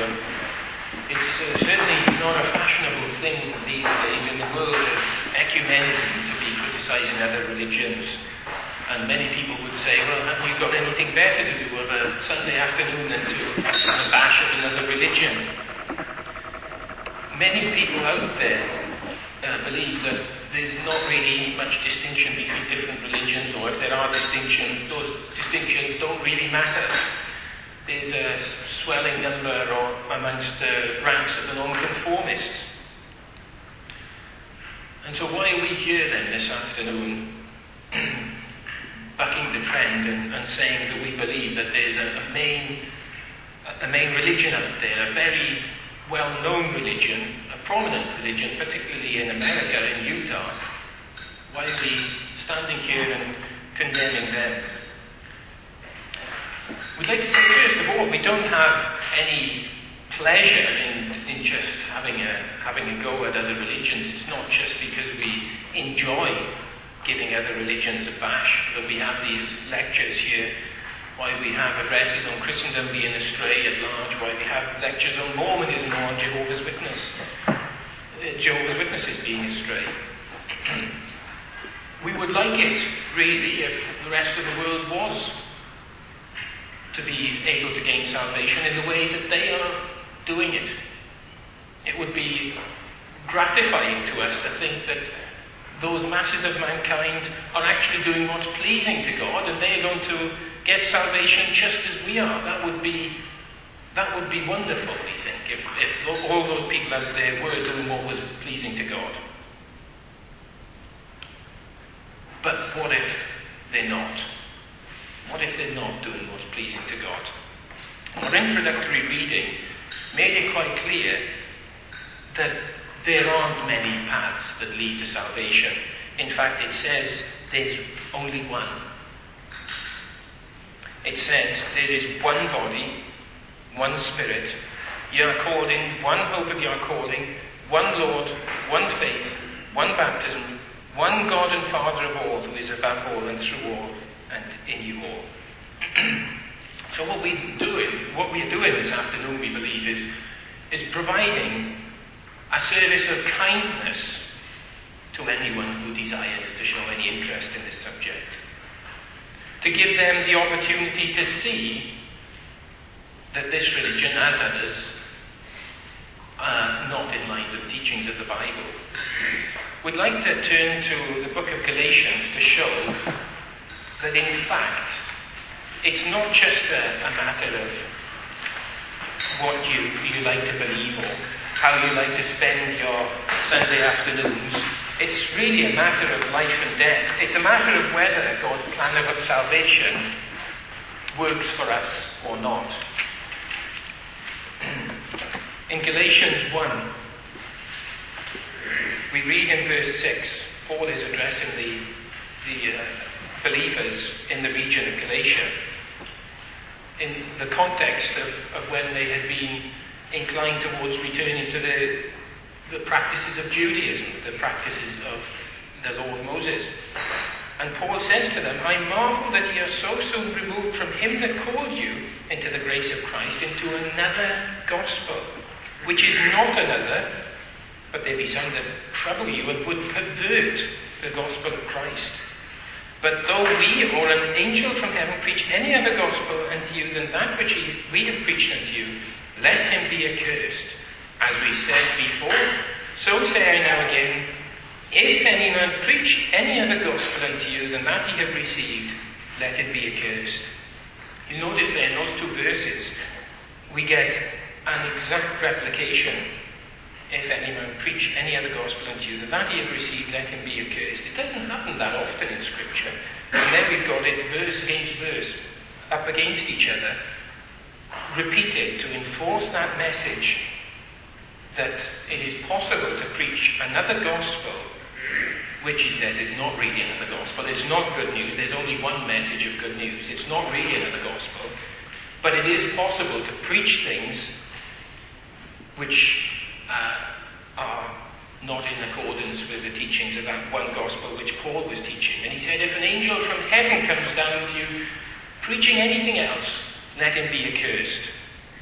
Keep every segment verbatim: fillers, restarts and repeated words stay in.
them. It's uh, certainly not a fashionable thing these days in the world of ecumenism to be criticising other religions. And many people would say, well, haven't you got anything better to do of a Sunday afternoon than to have a bash at another religion? Many people out there uh, believe that there's not really much distinction between different religions, or if there are distinctions, those distinctions don't really matter. There's a swelling number or amongst the ranks of the nonconformists. And so why are we here then this afternoon bucking the trend and, and saying that we believe that there's a, a main a main religion out there, a very well-known religion, a prominent religion, particularly in America, in Utah? Why are we standing here and condemning them? We'd like to say, first of all, we don't have any pleasure in, in just having a, having a go at other religions. It's not just because we enjoy giving other religions a bash that we have these lectures here, why we have addresses on Christendom being astray at large, why we have lectures on Mormonism or on Jehovah's Witness, uh, Jehovah's Witnesses being astray. We would like it, really, if the rest of the world was to be able to gain salvation in the way that they are doing it. It would be gratifying to us to think that those masses of mankind are actually doing what's pleasing to God, and they're going to get salvation just as we are. That would be that would be wonderful, we think, if, if all those people out there were doing what was pleasing to God. But what if they're not? What if they're not doing what's pleasing to God? Our introductory reading made it quite clear that there aren't many paths that lead to salvation. In fact, it says there's only one. It says there is one body, one Spirit, ye are called in one hope of your calling, one Lord, one faith, one baptism, one God and Father of all, who is above all and through all and in you all. So what we doing, what we are doing this afternoon, we believe, is, is providing a service of kindness to anyone who desires to show any interest in this subject. To give them the opportunity to see that this religion, as others, are not in line with teachings of the Bible. We'd like to turn to the book of Galatians to show that in fact it's not just a, a matter of what you, you like to believe or how you like to spend your Sunday afternoons. It's really a matter of life and death. It's a matter of whether God's plan of salvation works for us or not. In Galatians one, we read in verse six, Paul is addressing the, the uh, believers in the region of Galatia in the context of, of when they had been inclined towards returning to the, the practices of Judaism, the practices of the law of Moses. And Paul says to them, I marvel that ye are so soon removed from him that called you into the grace of Christ, into another gospel, which is not another, but there be some that trouble you and would pervert the gospel of Christ. But though we or an angel from heaven preach any other gospel unto you than that which we have preached unto you, let him be accursed. As we said before, so say I now again, if any man preach any other gospel unto you than that ye have received, let it be accursed. You notice there in those two verses, we get an exact replication. If any man preach any other gospel unto you than that he have received, let him be accursed. It doesn't happen that often in Scripture. And then we've got it verse against verse, up against each other, repeated to enforce that message that it is possible to preach another gospel, which he says is not really another gospel. It's not good news. There's only one message of good news. It's not really another gospel. But it is possible to preach things which uh, are not in accordance with the teachings of that one gospel which Paul was teaching. And he said, if an angel from heaven comes down to you preaching anything else, let him be accursed.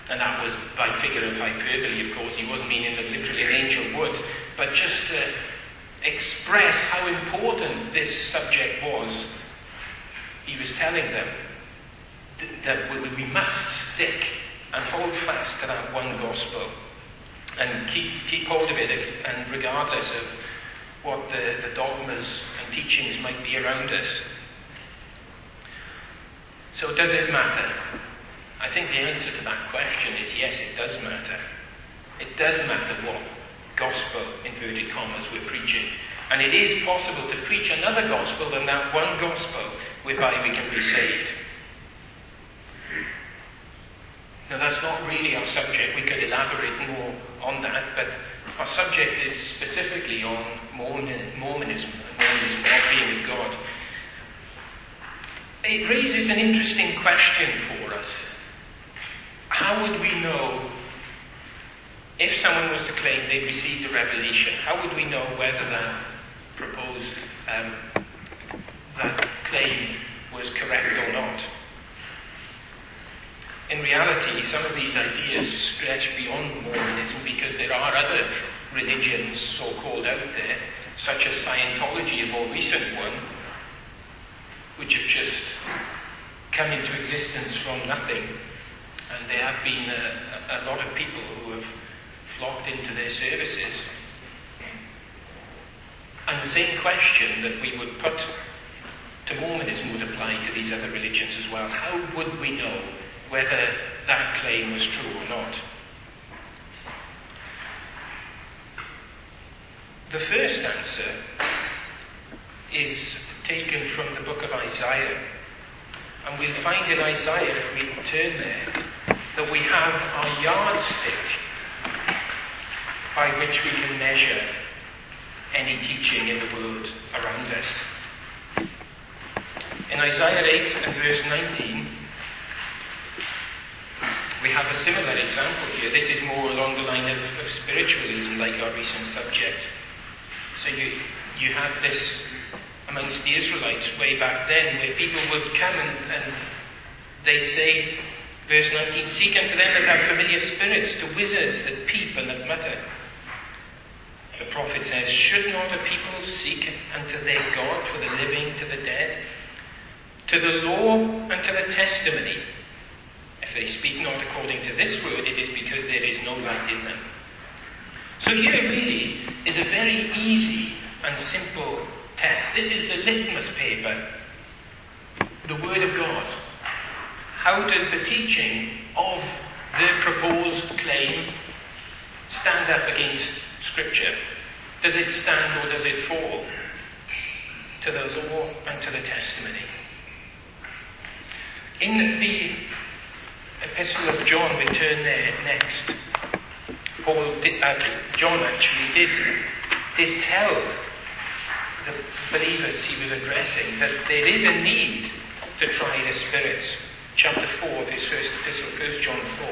And that was by figure of hyperbole, of course. He wasn't meaning that literally an angel would, but just to express how important this subject was, he was telling them that we must stick and hold fast to that one gospel and keep, keep hold of it, and regardless of what the, the dogmas and teachings might be around us. So does it matter? I think the answer to that question is yes, it does matter. It does matter what gospel, inverted commas, we're preaching. And it is possible to preach another gospel than that one gospel whereby we can be saved. Now that's not really our subject. We could elaborate more on that, but our subject is specifically on Mormonism, Mormonism, Mormonism, not being with God. It raises an interesting question for us. How would we know, if someone was to claim they'd received a revelation, how would we know whether that proposed, um, that claim was correct or not? In reality, some of these ideas stretch beyond Mormonism because there are other religions so-called out there, such as Scientology, a more recent one, which have just come into existence from nothing. And there have been a, a lot of people who have flocked into their services. And the same question that we would put to Mormonism would apply to these other religions as well. How would we know whether that claim was true or not? The first answer is taken from the book of Isaiah. And we'll find in Isaiah, if we turn there, that we have our yardstick by which we can measure any teaching in the world around us. In Isaiah eight and verse nineteen, we have a similar example here. This is more along the line of, of spiritualism, like our recent subject. So you, you have this amongst the Israelites way back then, where people would come and, and they'd say, verse nineteen, seek unto them that have familiar spirits, to wizards that peep and that mutter. The prophet says, should not a people seek unto their God, for the living, to the dead, to the law and to the testimony? If they speak not according to this word, it is because there is no light in them. So here really is a very easy and simple test. This is the litmus paper, the Word of God. How does the teaching of the proposed claim stand up against Scripture? Does it stand or does it fall to the law and to the testimony? In the Epistle of John, we turn there next. Paul did, uh, John actually did, did tell the believers he was addressing that there is a need to try the spirits. Chapter four of his first epistle, First John four.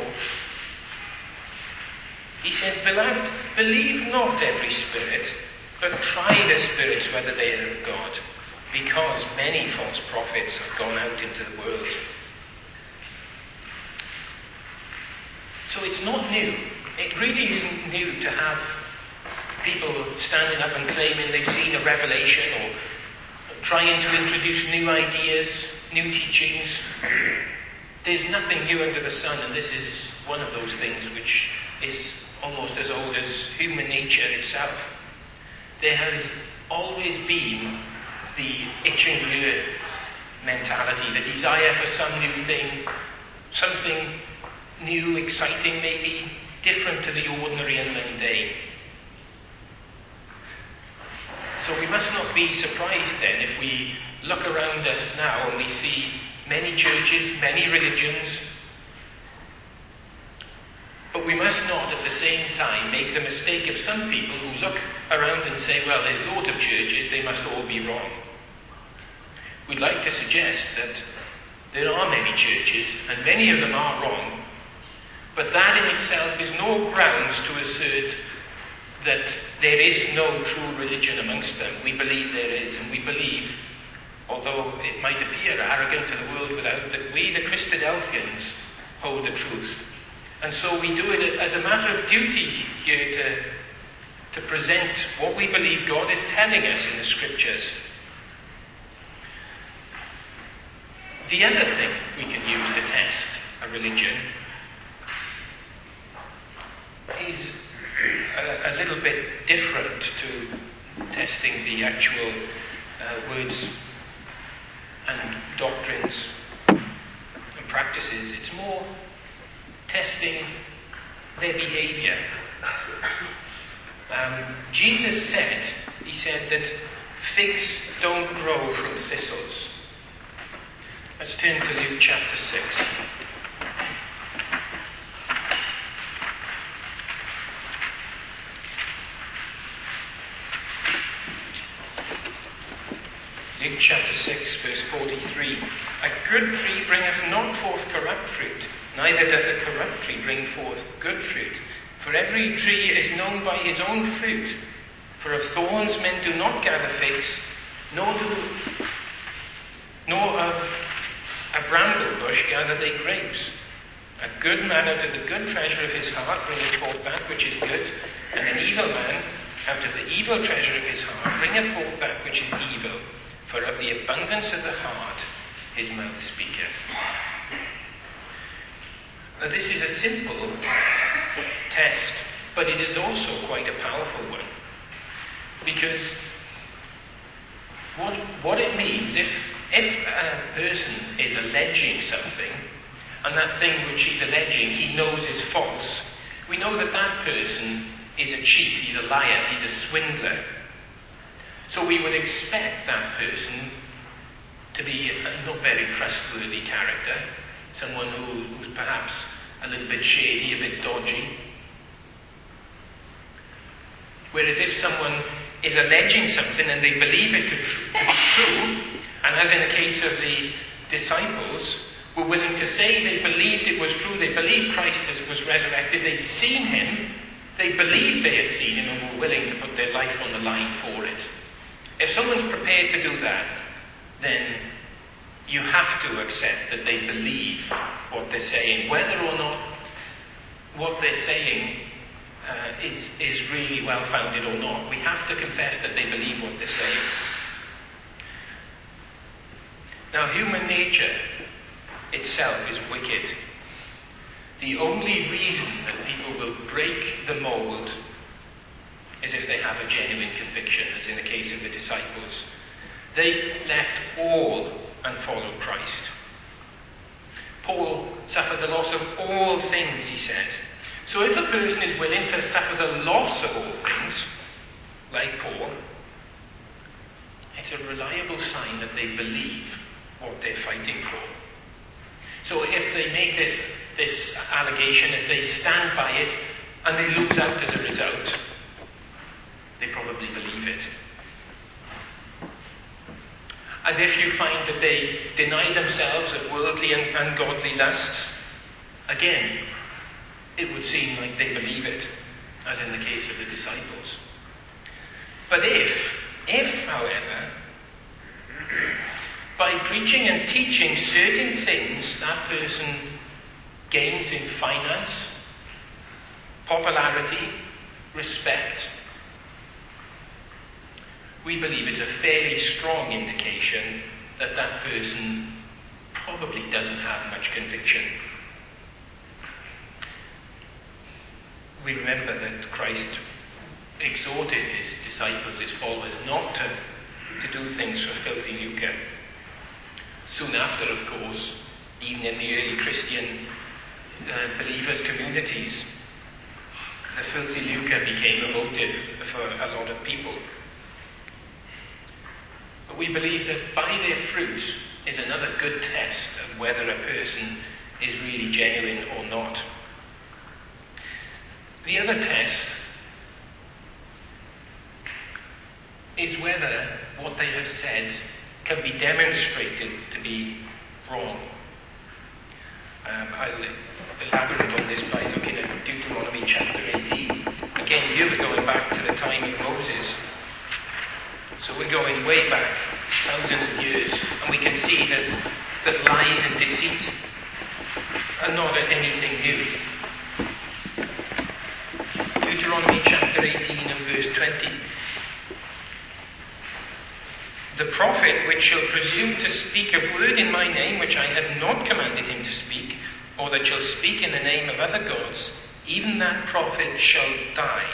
He said, Beloved, believe not every spirit, but try the spirits whether they are of God, because many false prophets have gone out into the world. So it's not new. It really isn't new to have people standing up and claiming they've seen a revelation or trying to introduce new ideas, new teachings. There's nothing new under the sun, and this is one of those things which is almost as old as human nature itself. There has always been the itching ear mentality, the desire for some new thing, something new, exciting maybe, different to the ordinary and mundane. So we must not be surprised then if we look around us now and we see many churches, many religions, but we must not at the same time make the mistake of some people who look around and say, well, there's loads of churches, they must all be wrong. We'd like to suggest that there are many churches and many of them are wrong, but that in itself is no grounds to assert that there is no true religion amongst them. We believe there is, and we believe, although it might appear arrogant to the world without, that we, the Christadelphians, hold the truth. And so we do it as a matter of duty here to, to present what we believe God is telling us in the Scriptures. The other thing we can use to test a religion is a, a little bit different to testing the actual uh, words and doctrines and practices. It's more testing their behavior. Um, Jesus said, he said that figs don't grow from thistles. Let's turn to Luke chapter six. Luke chapter six, verse forty-three. A good tree bringeth not forth corrupt fruit, neither doth a corrupt tree bring forth good fruit. For every tree is known by his own fruit. For of thorns men do not gather figs, nor do nor of a bramble bush gather they grapes. A good man out of the good treasure of his heart bringeth forth that which is good, and an evil man out of the evil treasure of his heart bringeth forth that which is evil. For of the abundance of the heart his mouth speaketh. Now this is a simple test, but it is also quite a powerful one. Because what, what it means, if, if a person is alleging something, and that thing which he's alleging he knows is false, we know that that person is a cheat, he's a liar, he's a swindler. So we would expect that person to be a not very trustworthy character, someone who, who's perhaps a little bit shady, a bit dodgy. Whereas if someone is alleging something and they believe it to, tr- to be true, and as in the case of the disciples, were willing to say they believed it was true, they believed Christ was resurrected, they'd seen him, they believed they had seen him and were willing to put their life on the line for it. If someone's prepared to do that, then you have to accept that they believe what they're saying. Whether or not what they're saying uh, is, is really well-founded or not, we have to confess that they believe what they're saying. Now, human nature itself is wicked. The only reason that people will break the mold is if they have a genuine conviction, as in the case of the disciples. They left all and followed Christ. Paul suffered the loss of all things, he said. So if a person is willing to suffer the loss of all things, like Paul, it's a reliable sign that they believe what they're fighting for. So if they make this, this allegation, if they stand by it, and they lose out as a result, they probably believe it. And if you find that they deny themselves of worldly and ungodly lusts, again, it would seem like they believe it, as in the case of the disciples. But if, if, however, by preaching and teaching certain things that person gains in finance, popularity, respect, we believe it's a fairly strong indication that that person probably doesn't have much conviction. We remember that Christ exhorted his disciples, his followers, not to, to do things for filthy lucre. Soon after, of course, even in the early Christian uh, believers' communities, the filthy lucre became a motive for a lot of people. But we believe that by their fruit is another good test of whether a person is really genuine or not. The other test is whether what they have said can be demonstrated to be wrong. Um, I'll elaborate on this by looking at Deuteronomy chapter eighteen. Again, here we're going back to the time of Moses. So we're going way back, thousands of years, and we can see that, that lies and deceit are not anything new. twenty. The prophet which shall presume to speak a word in my name which I have not commanded him to speak, or that shall speak in the name of other gods, even that prophet shall die.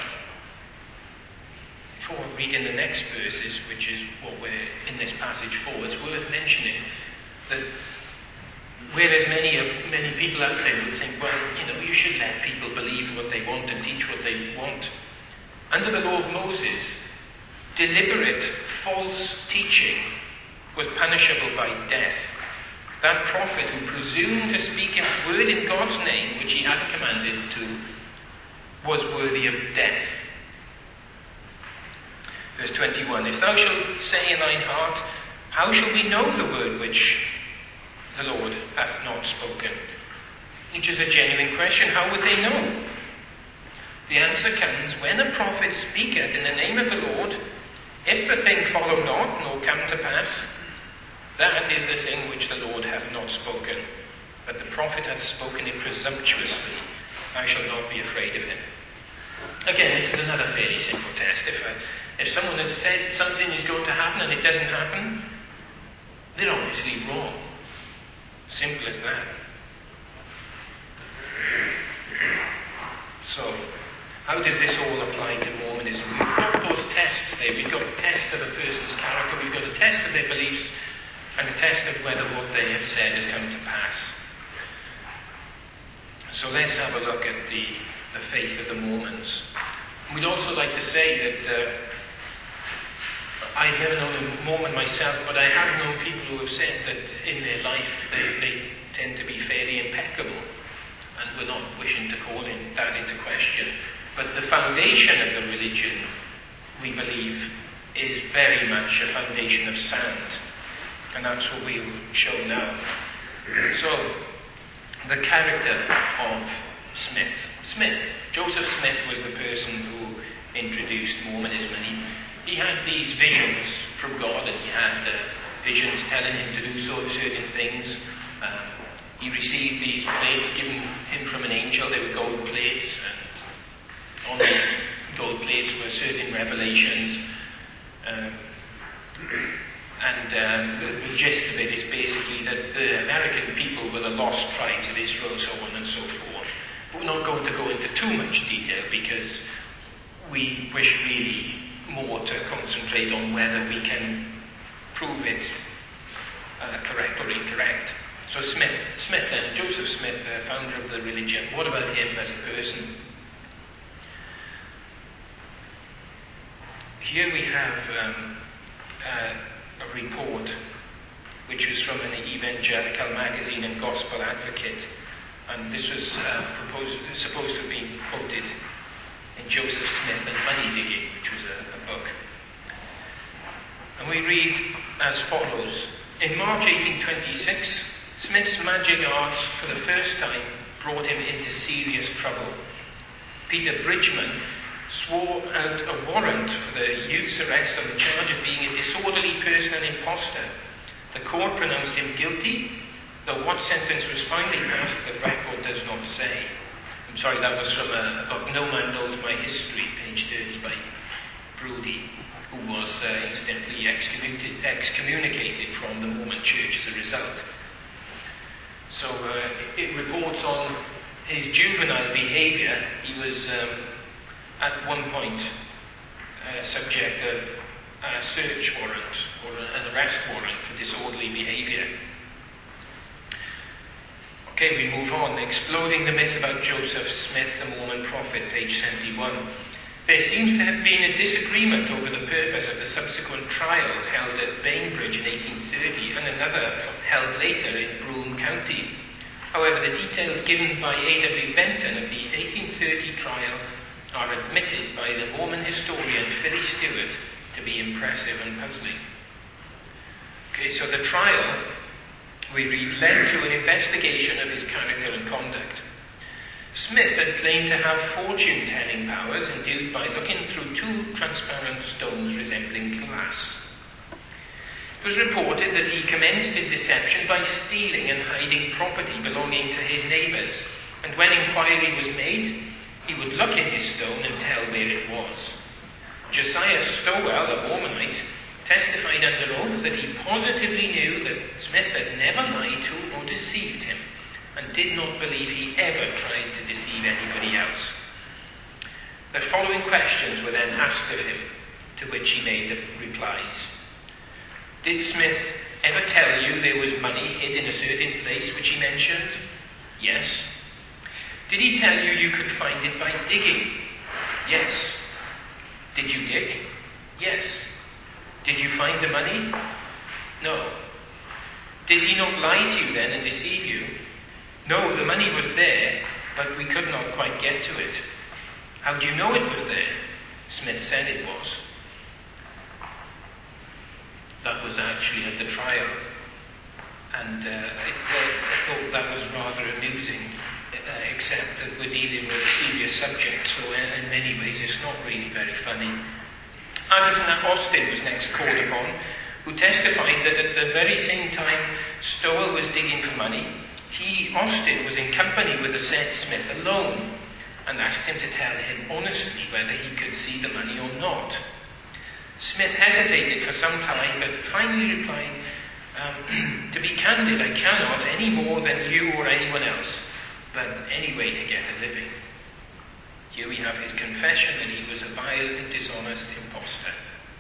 Before reading the next verses, which is what we're in this passage for, it's worth mentioning that whereas many of many people out there would think, well, you know, you should let people believe what they want and teach what they want. Under the law of Moses, deliberate false teaching was punishable by death. That prophet who presumed to speak a word in God's name which he had commanded to was worthy of death. Verse twenty-one, if thou shalt say in thine heart, how shall we know the word which the Lord hath not spoken? Which is a genuine question. How would they know? The answer comes, when a prophet speaketh in the name of the Lord, if the thing follow not, nor come to pass, that is the thing which the Lord hath not spoken. But the prophet hath spoken it presumptuously. I shall not be afraid of him. Again, this is another fairly simple test. If, a, if someone has said something is going to happen and it doesn't happen, they're obviously wrong. Simple as that. So, how does this all apply to Mormonism? We've got those tests there. We've got the test of a person's character, we've got a test of their beliefs, and a test of whether what they have said has come to pass. So let's have a look at the, the faith of the Mormons. We'd also like to say that uh, I've never known a Mormon myself, but I have known people who have said that in their life they, they tend to be fairly impeccable, and we're not wishing to call in, that into question. But the foundation of the religion, we believe, is very much a foundation of sand. And that's what we will show now. So, the character of Smith. Smith, Joseph Smith was the person who introduced Mormonism. And he, he had these visions from God, and he had uh, visions telling him to do so, certain things. Um, he received these plates given him from an angel. They were gold plates, and on these gold plates were certain revelations. Um, and um, the, the gist of it is basically that the American people were the lost tribes of Israel, so on and so forth. But we're not going to go into too much detail because we wish really more to concentrate on whether we can prove it uh, correct or incorrect. So Smith, Smith then, Joseph Smith, uh, founder of the religion. What about him as a person? Here we have um, uh, a report which was from an evangelical magazine and Gospel Advocate, and this was uh, proposed, supposed to have been quoted in Joseph Smith and Money Digging, which was a, a book. And we read as follows. In March eighteen twenty-six, Smith's magic arts for the first time brought him into serious trouble. Peter Bridgman swore out a warrant for the youth's arrest on the charge of being a disorderly person and impostor. The court pronounced him guilty, though what sentence was finally passed the record does not say. I'm sorry, that was from a, a book, No Man Knows My History, page thirty, by Brodie, who was uh, incidentally excommunicated, excommunicated from the Mormon Church as a result. So uh, it reports on his juvenile behaviour. He was um, at one point uh, subject of a search warrant or an arrest warrant for disorderly behaviour. Okay, we move on. Exploding the myth about Joseph Smith, the Mormon prophet, page seventy-one. There seems to have been a disagreement over the purpose of the subsequent trial held at Bainbridge in eighteen thirty and another held later in Broome County. However, the details given by A W Benton of the eighteen thirty trial are admitted by the Mormon historian Philly Stewart to be impressive and puzzling. Okay, so the trial, we read, led to an investigation of his character and conduct. Smith had claimed to have fortune-telling powers endued by looking through two transparent stones resembling glass. It was reported that he commenced his deception by stealing and hiding property belonging to his neighbours, and when inquiry was made, he would look in his stone and tell where it was. Josiah Stowell, a Mormonite, testified under oath that he positively knew that Smith had never lied to or deceived him, and did not believe he ever tried to deceive anybody else. The following questions were then asked of him, to which he made the replies. Did Smith ever tell you there was money hid in a certain place which he mentioned? Yes. Did he tell you you could find it by digging? Yes. Did you dig? Yes. Did you find the money? No. Did he not lie to you then and deceive you? No, the money was there, but we could not quite get to it. How do you know it was there? Smith said it was. That was actually at the trial. And uh, it, uh, I thought that was rather amusing, uh, except that we're dealing with a serious subject, so in, in many ways it's not really very funny. Addison Austin was next called upon, who testified that at the very same time Stowell was digging for money, he, Austin, was in company with the said Smith alone, and asked him to tell him honestly whether he could see the money or not. Smith hesitated for some time, but finally replied, um, to be candid, I cannot any more than you or anyone else, but any way to get a living. Here we have his confession that he was a vile and dishonest impostor.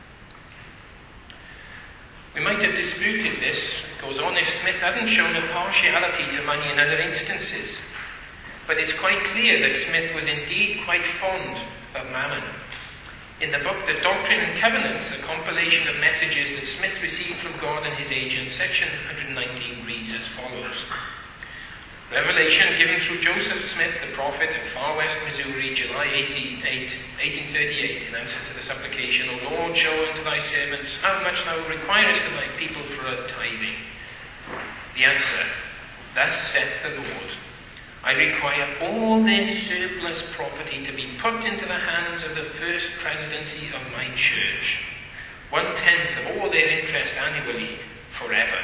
We might have disputed this, it goes on, if Smith hadn't shown a partiality to money in other instances. But it's quite clear that Smith was indeed quite fond of mammon. In the book The Doctrine and Covenants, a compilation of messages that Smith received from God and his agent, section one nineteen reads as follows. Revelation given through Joseph Smith, the prophet of Far West Missouri, July eighteenth, eighteen thirty-eight, in answer to the supplication, O Lord, show unto thy servants how much thou requirest of thy people for a tithing. The answer, thus saith the Lord, I require all their surplus property to be put into the hands of the first presidency of my church, one-tenth of all their interest annually, forever.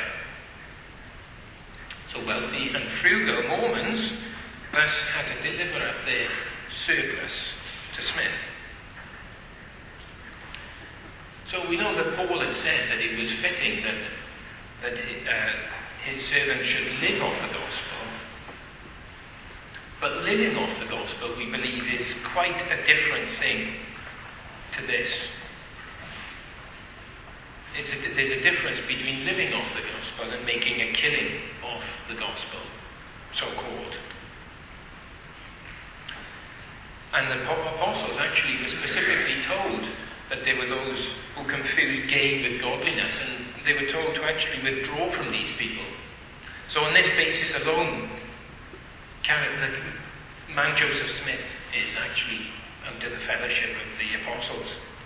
So wealthy and frugal Mormons thus had to deliver up their surplus to Smith. So we know that Paul had said that it was fitting that, that uh, his servant should live off the gospel. But living off the gospel, we believe, is quite a different thing to this. It's a, there's a difference between living off the gospel and making a killing off the gospel, so-called. And the apostles actually were specifically told that there were those who confused gain with godliness, and they were told to actually withdraw from these people. So on this basis alone, the man Joseph Smith is actually out of the fellowship of the apostles.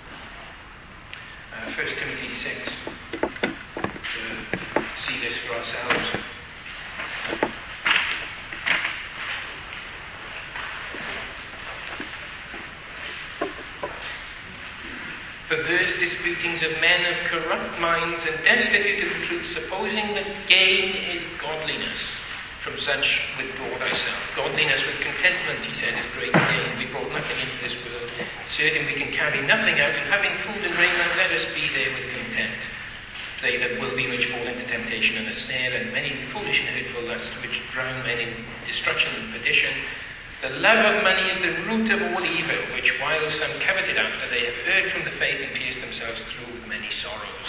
Uh, First Timothy six, to see this for ourselves. Perverse disputings of men of corrupt minds and destitute of the truth, supposing that gain is godliness. From such withdraw thyself. Godliness with contentment, he said, is great gain. We brought nothing into this world, certain we can carry nothing out, and having food and raiment, let us be there with content. They that will be which fall into temptation and a snare, and many foolish and hurtful lusts which drown men in destruction and perdition. The love of money is the root of all evil, which while some coveted after, they have erred from the faith and pierced themselves through with many sorrows.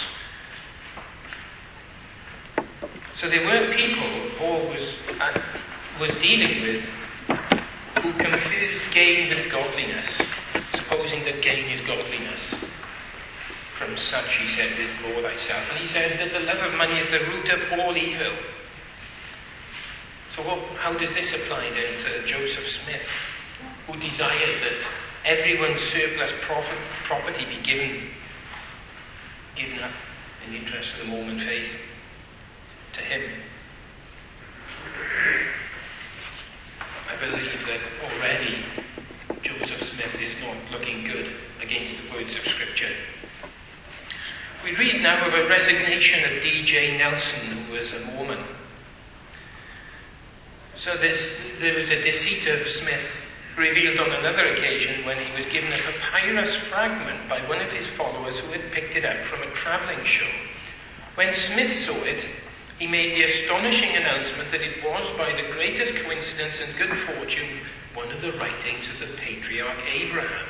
So there were people Paul was, uh, was dealing with who confused gain with godliness, supposing that gain is godliness. From such, he said, withdraw thyself. And he said that the love of money is the root of all evil. So what, how does this apply then to Joseph Smith, who desired that everyone's surplus profit, property be given, given up in the interest of the Mormon faith to him? I believe that already Joseph Smith is not looking good against the words of Scripture. We read now of a resignation of D J Nelson, who was a Mormon. So this, there was a deceit of Smith revealed on another occasion when he was given a papyrus fragment by one of his followers who had picked it up from a travelling show. When Smith saw it, he made the astonishing announcement that it was, by the greatest coincidence and good fortune, one of the writings of the patriarch Abraham.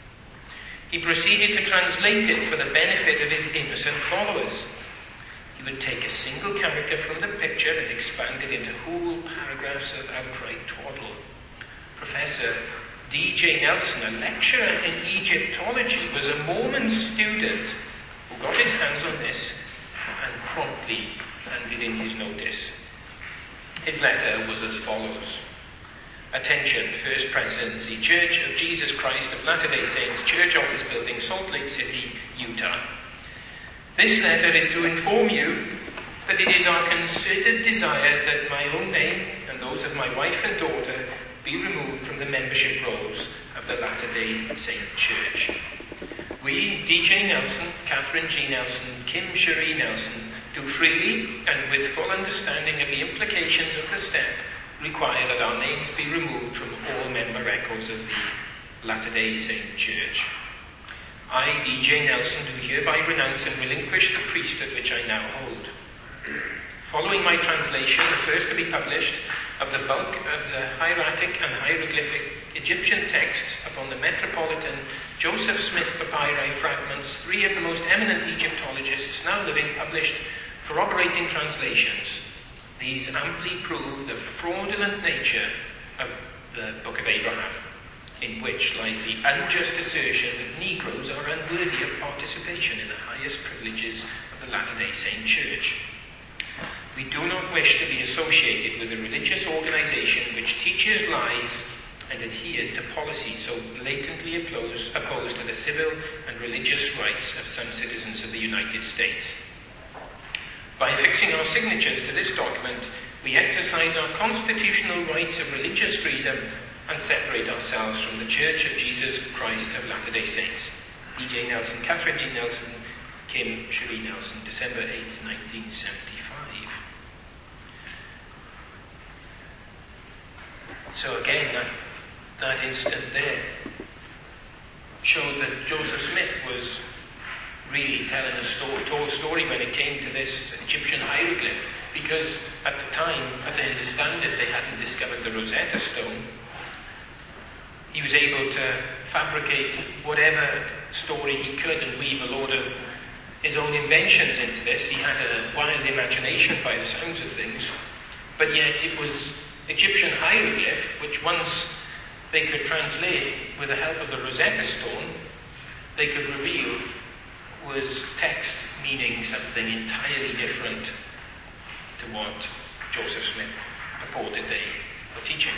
He proceeded to translate it for the benefit of his innocent followers. He would take a single character from the picture and expand it into whole paragraphs of outright twaddle. Professor D J Nelson, a lecturer in Egyptology, was a Mormon student who got his hands on this and promptly handed in his notice. His letter was as follows. Attention, First Presidency, Church of Jesus Christ of Latter-day Saints, Church Office Building, Salt Lake City, Utah. This letter is to inform you that it is our concerted desire that my own name and those of my wife and daughter be removed from the membership rolls of the Latter-day Saint Church. We, D J Nelson, Catherine G. Nelson, Kim Cherie Nelson, do freely and with full understanding of the implications of the step require that our names be removed from all member records of the Latter-day Saint Church. I, D J Nelson, do hereby renounce and relinquish the priesthood which I now hold. Following my translation, the first to be published, of the bulk of the hieratic and hieroglyphic Egyptian texts upon the Metropolitan Joseph Smith papyri fragments, three of the most eminent Egyptologists now living published corroborating translations. These amply prove the fraudulent nature of the Book of Abraham, in which lies the unjust assertion that Negroes are unworthy of participation in the highest privileges of the Latter-day Saint Church. We do not wish to be associated with a religious organization which teaches lies and adheres to policies so blatantly opposed, opposed to the civil and religious rights of some citizens of the United States. By affixing our signatures to this document, we exercise our constitutional rights of religious freedom and separate ourselves from the Church of Jesus Christ of Latter-day Saints. D J Nelson, Catherine G. Nelson, Kim Cherie Nelson, December eighth, nineteen seventy-five. So again, that, that instant there showed that Joseph Smith was really telling a story, told a story when it came to this Egyptian hieroglyph, because at the time, as I understand it, they hadn't discovered the Rosetta Stone. He was able to fabricate whatever story he could and weave a load of his own inventions into this. He had a wild imagination by the sounds of things, but yet it was Egyptian hieroglyph, which once they could translate with the help of the Rosetta Stone, they could reveal was text meaning something entirely different to what Joseph Smith purported they were teaching.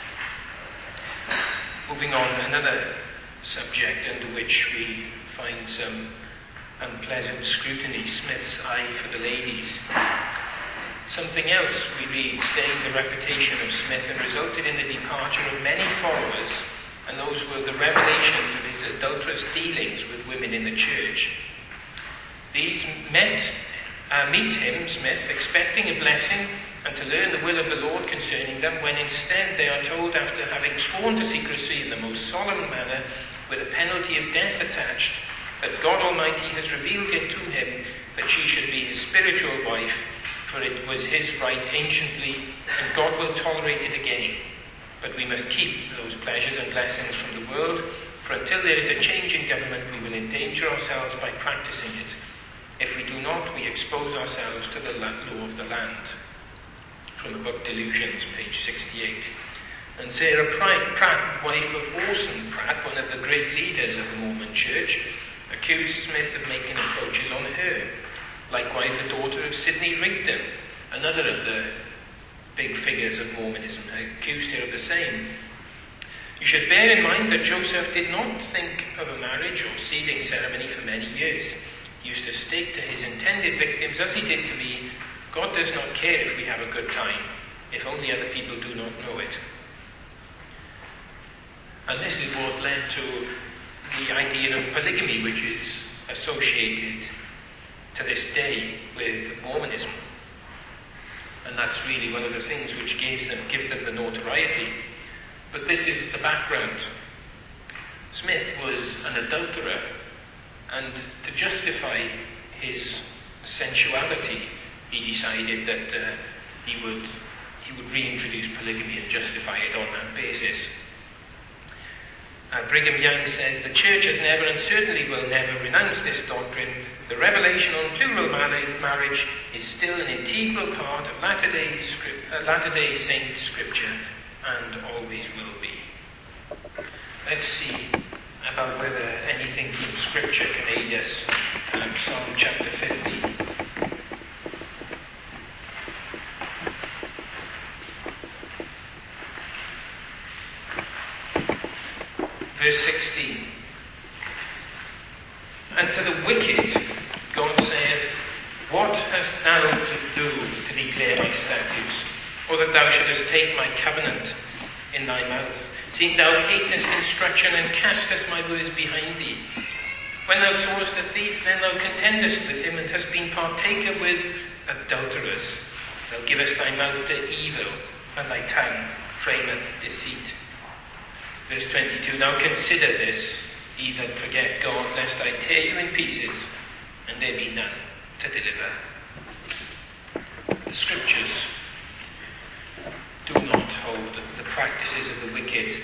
Moving on, another subject under which we find some unpleasant scrutiny, Smith's eye for the ladies. Something else we read stained the reputation of Smith and resulted in the departure of many followers, and those were the revelations of his adulterous dealings with women in the church. These met, uh, meet him, Smith, expecting a blessing and to learn the will of the Lord concerning them, when instead they are told, after having sworn to secrecy in the most solemn manner, with a penalty of death attached, that God Almighty has revealed it to him that she should be his spiritual wife, for it was his right anciently, and God will tolerate it again. But we must keep those pleasures and blessings from the world, for until there is a change in government, we will endanger ourselves by practicing it. If we do not, we expose ourselves to the law of the land. From the book Delusions, page sixty-eight. And Sarah Pratt, wife of Orson Pratt, one of the great leaders of the Mormon Church, accused Smith of making approaches on her. Likewise, the daughter of Sidney Rigdon, another of the big figures of Mormonism, accused her of the same. You should bear in mind that Joseph did not think of a marriage or sealing ceremony for many years. He used to state to his intended victims, as he did to me, God does not care if we have a good time, if only other people do not know it. And this is what led to the idea of polygamy, which is associated to this day with Mormonism. And that's really one of the things which gives them, gives them the notoriety. But this is the background. Smith was an adulterer, and to justify his sensuality, he decided that uh, he would he would reintroduce polygamy and justify it on that basis. Uh, Brigham Young says, the Church has never and certainly will never renounce this doctrine. The revelation on plural marriage is still an integral part of Latter-day, script, uh, Latter-day Saint scripture and always will be. Let's see about whether anything from scripture can aid us. Um, Psalm chapter fifty. Verse sixteen. And to the wicked, God saith, what hast thou to do to declare my statutes, or that thou shouldest take my covenant in thy mouth? Seeing thou hatest instruction, and castest my words behind thee. When thou sawest a thief, then thou contendest with him, and hast been partaker with adulterers. Thou givest thy mouth to evil, and thy tongue frameth deceit. Verse twenty-two, now consider this, ye that forget God, lest I tear you in pieces, and there be none to deliver. The scriptures do not hold the practices of the wicked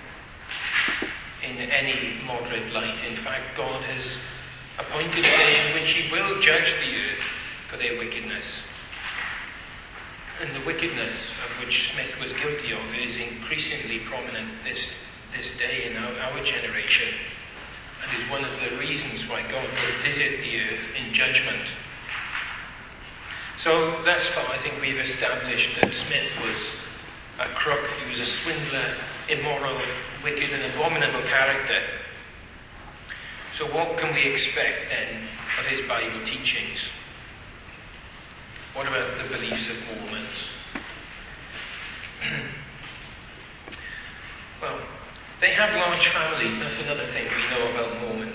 in any moderate light. In fact, God has appointed a day in which he will judge the earth for their wickedness. And the wickedness of which Smith was guilty of is increasingly prominent this this day in our, our generation, and is one of the reasons why God will visit the earth in judgment. So thus far I think we've established that Smith was a crook, he was a swindler, immoral, wicked and abominable character. So what can we expect then of his Bible teachings? What about the beliefs of Mormons? Well, they have large families. That's another thing we know about Mormons.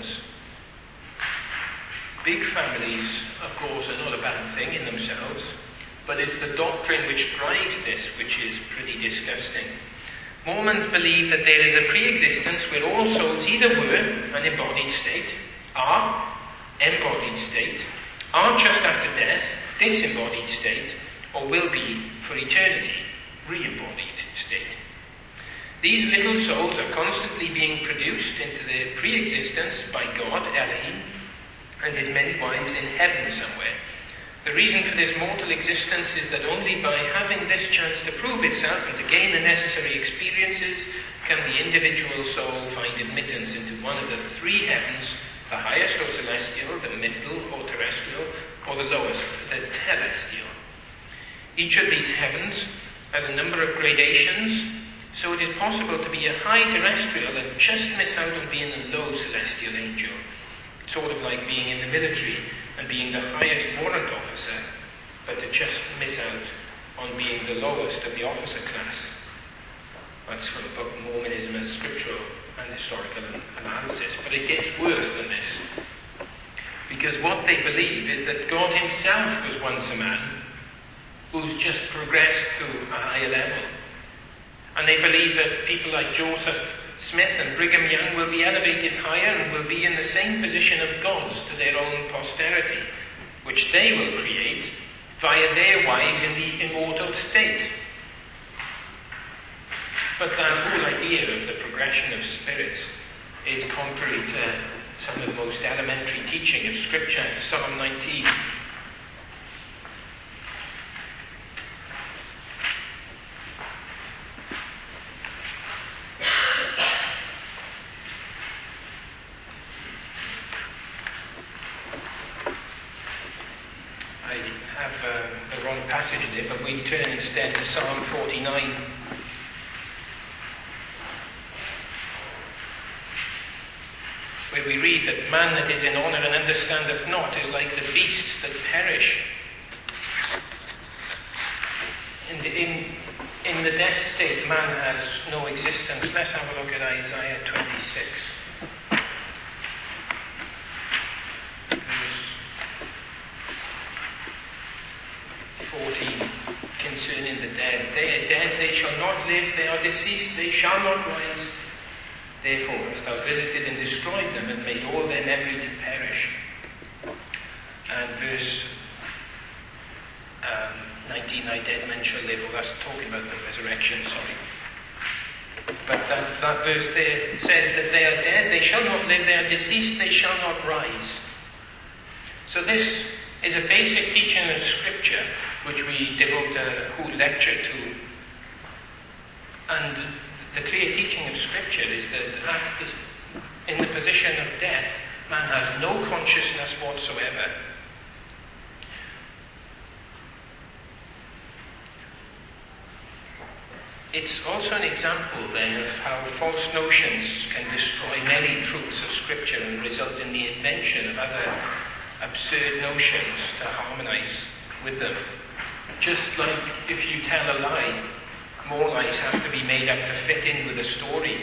Big families, of course, are not a bad thing in themselves, but it's the doctrine which drives this which is pretty disgusting. Mormons believe that there is a pre-existence where all souls either were an embodied state, are embodied state, are just after death, disembodied state, or will be for eternity, re-embodied state. These little souls are constantly being produced into their pre-existence by God, Elohim, and his many wives in heaven somewhere. The reason for this mortal existence is that only by having this chance to prove itself and to gain the necessary experiences can the individual soul find admittance into one of the three heavens, the highest or celestial, the middle or terrestrial, or the lowest, the telestial. Each of these heavens has a number of gradations, so it is possible to be a high terrestrial and just miss out on being a low celestial angel. It's sort of like being in the military and being the highest warrant officer, but to just miss out on being the lowest of the officer class. That's from the book Mormonism as Scriptural and Historical Analysis. But it gets worse than this. Because what they believe is that God himself was once a man who's just progressed to a higher level. And they believe that people like Joseph Smith and Brigham Young will be elevated higher and will be in the same position of gods to their own posterity, which they will create via their wives in the immortal state. But that whole idea of the progression of spirits is contrary to some of the most elementary teaching of Scripture. Psalm nineteen. But we turn instead to Psalm forty-nine. Where we read that man that is in honour and understandeth not is like the beasts that perish. In the, in, in the death state, man has no existence. Let's have a look at Isaiah twenty-six. Concerning the dead they are dead, they shall not live, they are deceased, they shall not rise. Therefore hast thou visited and destroyed them, and made all their memory to perish. And verse um, nineteen, thy dead men shall live. Well, that's talking about the resurrection, sorry. But that, that verse there says that they are dead, they shall not live, they are deceased, they shall not rise. So this is a basic teaching of Scripture, which we devote a whole lecture to. And the clear teaching of Scripture is that at this, in the position of death, man has no consciousness whatsoever. It's also an example then of how false notions can destroy many truths of Scripture and result in the invention of other absurd notions to harmonize with them. Just like if you tell a lie, more lies have to be made up to fit in with a story.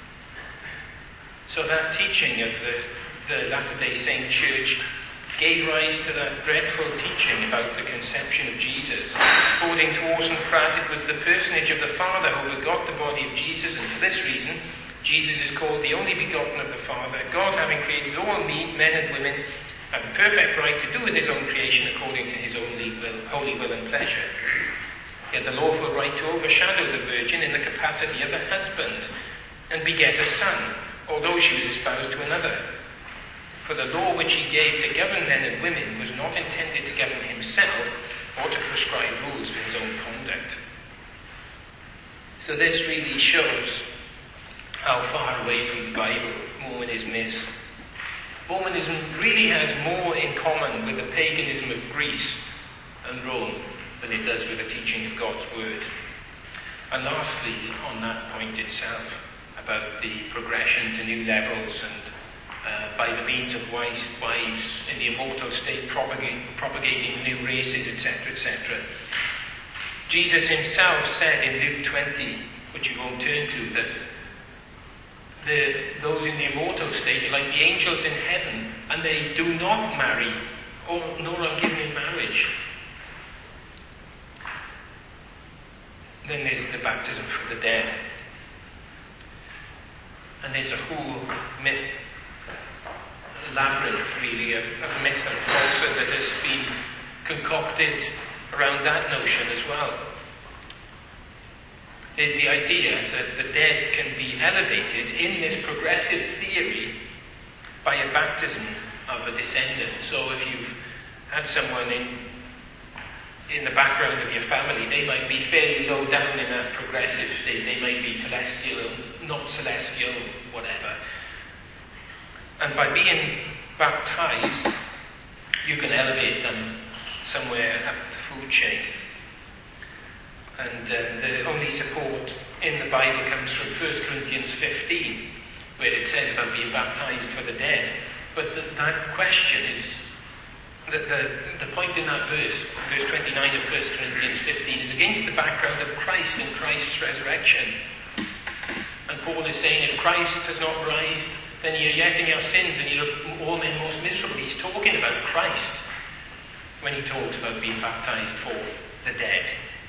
So that teaching of the, the Latter-day Saint Church gave rise to that dreadful teaching about the conception of Jesus. According to Orson Pratt, it was the personage of the Father who begot the body of Jesus, and for this reason, Jesus is called the only begotten of the Father. God, having created all men and women, had the perfect right to do with his own creation according to his only will, holy will and pleasure. He had the lawful right to overshadow the Virgin in the capacity of a husband and beget a son, although she was espoused to another. For the law which he gave to govern men and women was not intended to govern himself or to prescribe rules for his own conduct. So this really shows how far away from the Bible Mormonism is. Mormonism really has more in common with the paganism of Greece and Rome than it does with the teaching of God's Word. And lastly, on that point itself, about the progression to new levels and uh, by the means of wise wives in the immortal state propagate, propagating new races, et cetera, et cetera. Jesus himself said in Luke twenty, which you won't turn to, that The, those in the immortal state are like the angels in heaven, and they do not marry, or nor are given in marriage. Then there's the baptism for the dead. And there's a whole myth, labyrinth really, of, of myth and falsehood that has been concocted around that notion as well. Is the idea that the dead can be elevated in this progressive theory by a baptism of a descendant. So if you've had someone in in the background of your family, they might be fairly low down in that progressive state. They might be celestial, not celestial, whatever. And by being baptized, you can elevate them somewhere up the food chain. And uh, the only support in the Bible comes from First Corinthians fifteen, where it says about being baptized for the dead. But the, that question is, the, the, the point in that verse, verse twenty-nine of First Corinthians fifteen, is against the background of Christ and Christ's resurrection. And Paul is saying, if Christ has not risen, then you're yet in your sins and you're all men most miserable. He's talking about Christ when he talks about being baptized for the dead.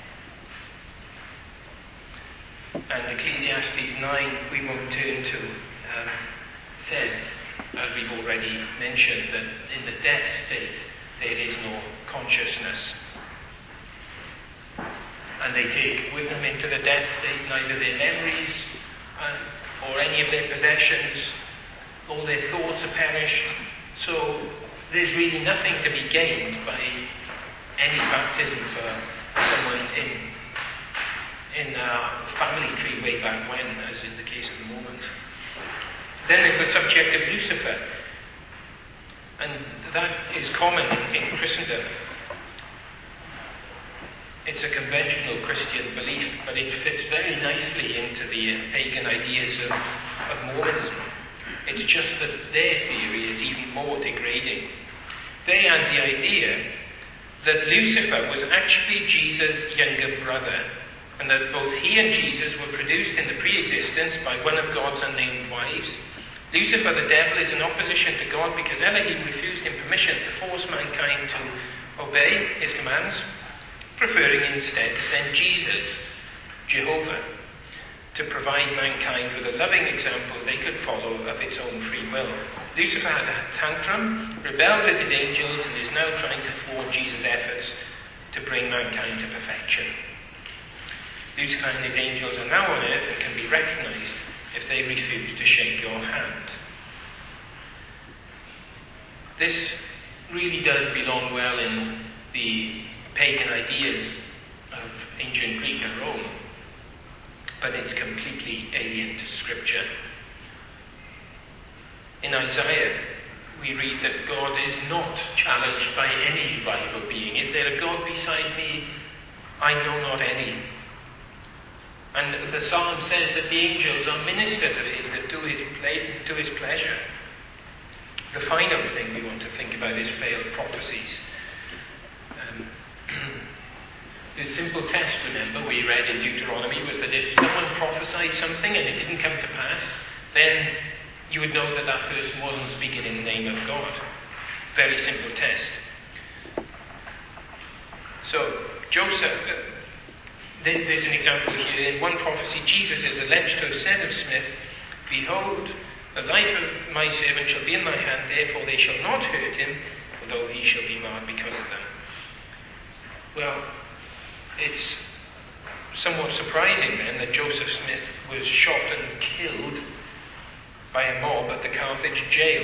And Ecclesiastes nine, we won't turn to, um, says, as we've already mentioned, that in the death state there is no consciousness. And they take with them into the death state neither their memories uh, or any of their possessions. All their thoughts are perished. So there's really nothing to be gained by any baptism for someone in in a family tree way back when, as in the case of the Mormons. Then there's the subject of Lucifer, and that is common in, in Christendom. It's a conventional Christian belief, but it fits very nicely into the uh, pagan ideas of, of Mormonism. It's just that their theory is even more degrading. They had the idea that Lucifer was actually Jesus' younger brother, and that both he and Jesus were produced in the pre-existence by one of God's unnamed wives. Lucifer, the devil, is in opposition to God because Elohim refused him permission to force mankind to obey his commands, preferring instead to send Jesus Jehovah to provide mankind with a loving example they could follow of its own free will. Lucifer had a tantrum, rebelled with his angels, and is now trying to thwart Jesus' efforts to bring mankind to perfection. Lucifer and his angels are now on earth and can be recognized if they refuse to shake your hand. This really does belong well in the pagan ideas of ancient Greek and Rome, but it's completely alien to Scripture. In Isaiah, we read that God is not challenged by any rival being. Is there a God beside me? I know not any. And the psalm says that the angels are ministers of his that do his, ple- do his pleasure. The final thing we want to think about is failed prophecies. Um, the simple test, remember, we read in Deuteronomy, was that if someone prophesied something and it didn't come to pass, then you would know that that person wasn't speaking in the name of God. Very simple test. So, Joseph, uh, there's an example here. In one prophecy, Jesus is alleged to have said of Smith, "Behold, the life of my servant shall be in my hand, therefore they shall not hurt him, although he shall be marred because of them." Well, it's somewhat surprising then that Joseph Smith was shot and killed by a mob at the Carthage jail.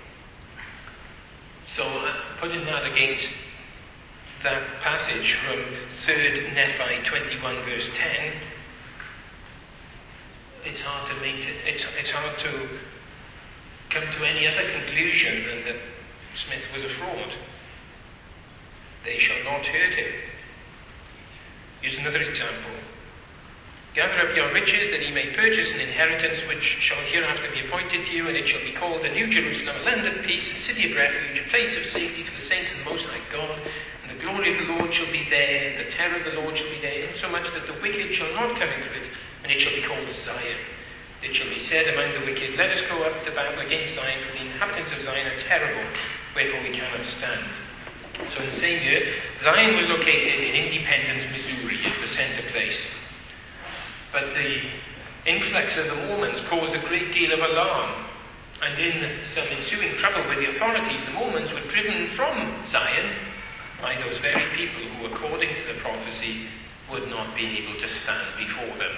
So, uh, putting that against that passage from third Nephi twenty-one verse ten, it's hard to make it, it's, it's hard to come to any other conclusion than that Smith was a fraud. They shall not hurt him. Here's another example. "Gather up your riches, that ye may purchase an inheritance which shall hereafter be appointed to you, and it shall be called the New Jerusalem, a land of peace, a city of refuge, a place of safety for the saints of the Most High God. And the glory of the Lord shall be there, and the terror of the Lord shall be there, insomuch that the wicked shall not come into it, and it shall be called Zion. It shall be said among the wicked, Let us go up to battle against Zion, for the inhabitants of Zion are terrible, wherefore we cannot stand." So in the same year, Zion was located in Independence, Missouri, as the center place. But the influx of the Mormons caused a great deal of alarm, and in some ensuing trouble with the authorities, the Mormons were driven from Zion by those very people who, according to the prophecy, would not be able to stand before them.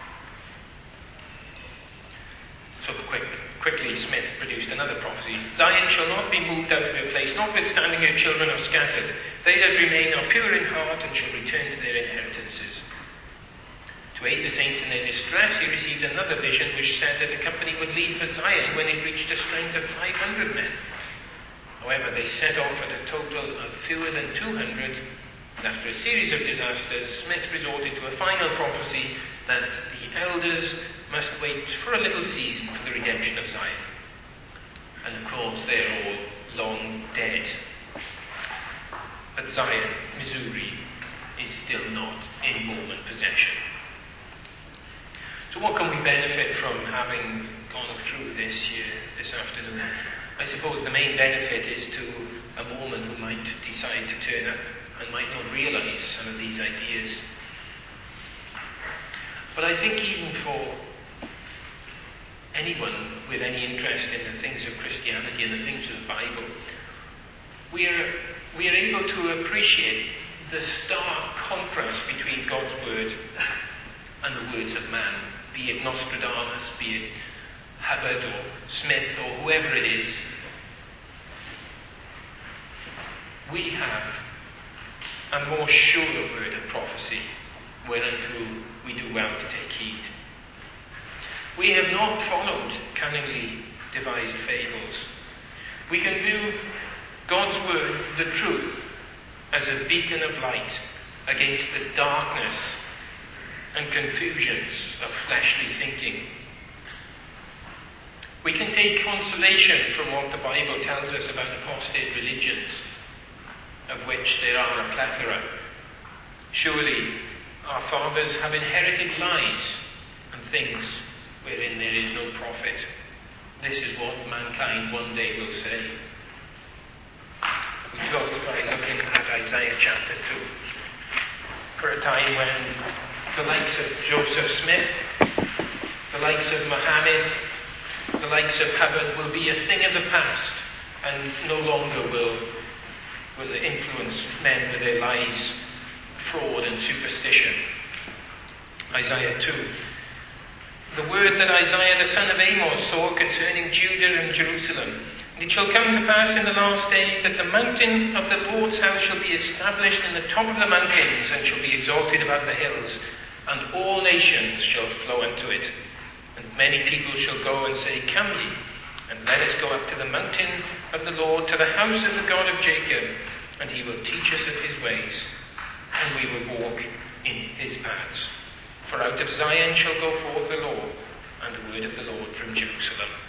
So quick, quickly Smith produced another prophecy. "Zion shall not be moved out of her place, notwithstanding her children are scattered. They that remain are pure in heart and shall return to their inheritances." To aid the saints in their distress, he received another vision which said that a company would leave for Zion when it reached a strength of five hundred men. However, they set off at a total of fewer than two hundred, and after a series of disasters, Smith resorted to a final prophecy that the elders must wait for a little season for the redemption of Zion. And of course, they're all long dead. But Zion, Missouri, is still not in Mormon possession. So what can we benefit from having gone through this here, this afternoon? I suppose the main benefit is to a Mormon who might decide to turn up and might not realize some of these ideas. But I think even for anyone with any interest in the things of Christianity and the things of the Bible, we are, we are able to appreciate the stark contrast between God's word and the words of man, be it Nostradamus, be it Hubbard or Smith or whoever it is. We have a more sure word of prophecy, whereunto we do well to take heed. We have not followed cunningly devised fables. We can view God's word, the truth, as a beacon of light against the darkness and confusions of fleshly thinking. We can take consolation from what the Bible tells us about apostate religions, of which there are a plethora. Surely our fathers have inherited lies and things wherein there is no profit. This is what mankind one day will say. We close by looking at Isaiah chapter two. For a time when the likes of Joseph Smith, the likes of Mohammed, the likes of Hubbard will be a thing of the past and no longer will, will influence men with their lies, fraud and superstition. Isaiah two. The word that Isaiah the son of Amos saw concerning Judah and Jerusalem. And it shall come to pass in the last days that the mountain of the Lord's house shall be established in the top of the mountains and shall be exalted above the hills, and all nations shall flow unto it. And many people shall go and say, Come ye, and let us go up to the mountain of the Lord, to the house of the God of Jacob, and he will teach us of his ways, and we will walk in his paths. For out of Zion shall go forth the law, and the word of the Lord from Jerusalem.